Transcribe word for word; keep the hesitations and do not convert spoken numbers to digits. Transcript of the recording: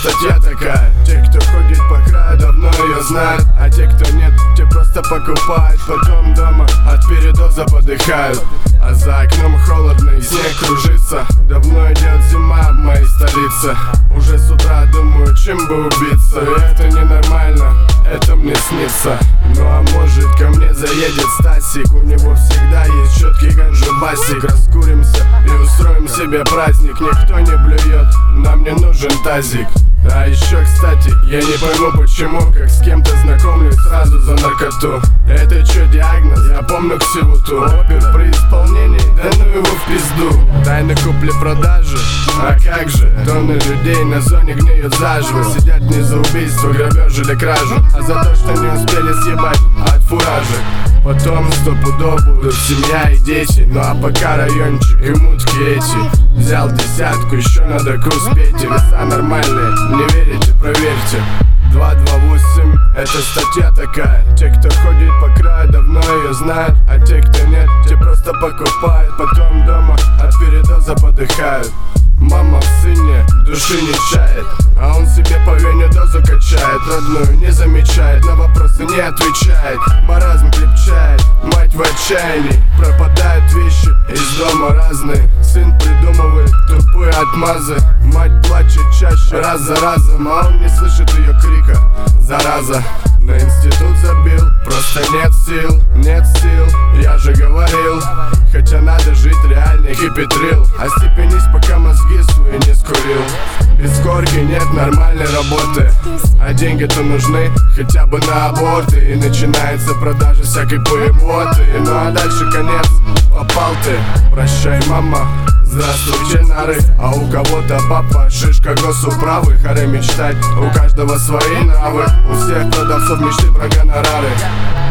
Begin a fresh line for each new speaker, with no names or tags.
статья такая. Те, кто ходит по краю, давно ее знают, а те, кто нет, те просто покупают. Потом дома от передоза подыхают, а за окном холодно и снег кружится. Давно идет зима в моей столице. Уже с утра думаю, чем бы убиться. И это ненормально, это мне снится. Ну а может ко мне заедет Стасик. У него всегда есть четкий ганжубасик. Раскуримся и устроим себе праздник. Никто не блюет, нам не нужен тазик. А еще, кстати, я не пойму почему, как с кем-то знакомлюсь сразу за наркоту. Это чё диагноз? Я помню ксивуту. Опер при исполнении, да ну его в пизду. Тайны купли-продажи, а как же? Тонны людей на зоне гниют заживо. Сидят не за убийство, грабеж или кражу, а за то, что не успели съебать от фуражек. Потом стопудов будут семья и дети. Ну а пока райончик и мутки эти. Взял десятку, еще надо круз пейте. Веса нормальные, не верите, проверьте. Два два восемь, это статья такая. Те, кто ходит по краю, давно ее знают, а те, кто нет, те просто покупают. Потом дома от передоза подыхают. Мама в сыне души не чает, а он себе по вене дозу качает. Родную не замечает, на вопросы не отвечает. Маразм крепчает, мать в отчаянии. Пропадают вещи из дома разные. Сын придумывает тупые отмазы. Мать плачет чаще раз за разом, а он не слышит ее крика. Зараза, на институт забил, просто нет сил, нет сил, я же говорил. Хотя надо жить реальный хиппи-трил. Остепенись, пока мозги свои не скурил. Без корки нет нормальной работы, а деньги-то нужны хотя бы на аборты. И начинается продажа всякой поеботы. Ну а дальше конец, попал ты. Прощай, мама, здравствуйте, нары. А у кого-то папа, шишка госуправы. Харе мечтать, у каждого свои нравы. У всех продавцов мечты про гонорары.